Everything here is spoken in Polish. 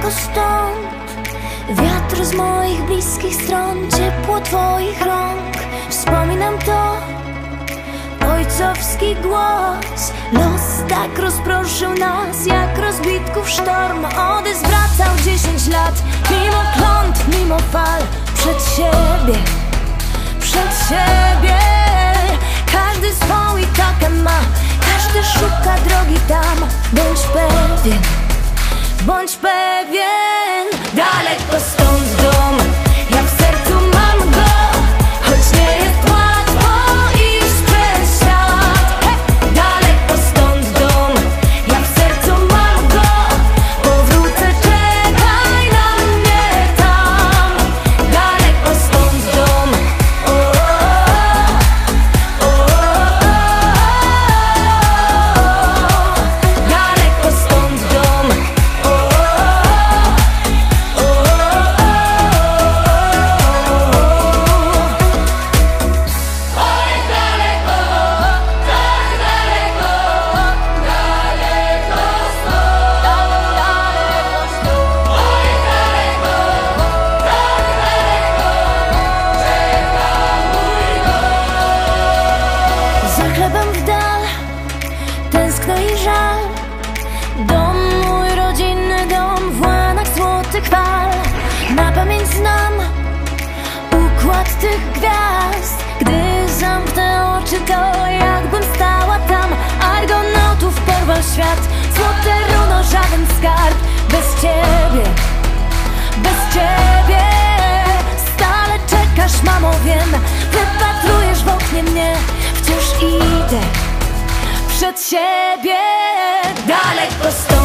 daleko stąd. Wiatr z moich bliskich stron, ciepło twoich rąk. Wspominam to, ojcowski głos. Los tak rozproszył nas, jak rozbitków sztorm. Odys wracał 10 lat, mimo klątw, mimo fal. Przed siebie, przed siebie. Każdy swą i takę ma, każdy szuka drogi tam. Bądź pewien, bądź pewien. Daleko stąd dom, ja w sercu mam go, choć nie jest łatwo iść przez świat. Daleko stąd dom, ja w sercu mam go, powrócę, czekaj na mnie tam. Daleko stąd dom, daleko stąd dom. Za chlebem w dal, tęskno i żal. Dom mój rodzinny dom, w łanach złotych fal. Na pamięć znam układ tych gwiazd. Gdy zamknę oczy, to jakbym stała tam. Argonautów porwał świat, złote runo, żaden skarb. Bez ciebie, bez ciebie stale czekasz, mamo, wiem. Wypatrujesz w oknie mnie, wciąż idę przed siebie. Daleko stąd.